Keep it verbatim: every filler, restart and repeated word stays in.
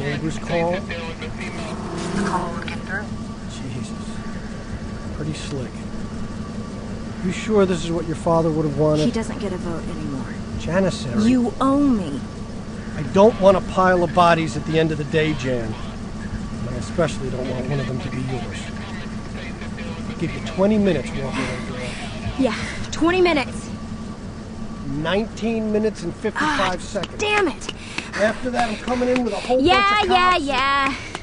Neighbor's call? The call won't get through. Jesus. Pretty slick. You sure this is what your father would have wanted? He doesn't get a vote anymore. Janissary. You owe me. I don't want a pile of bodies at the end of the day, Jan. And I especially don't want one of them to be yours. I'll give you twenty minutes, Walker, girl. Yeah, twenty minutes. nineteen minutes and fifty-five ah, seconds. Damn it! After that, I'm coming in with a whole yeah, bunch of Yeah, cops. yeah, yeah.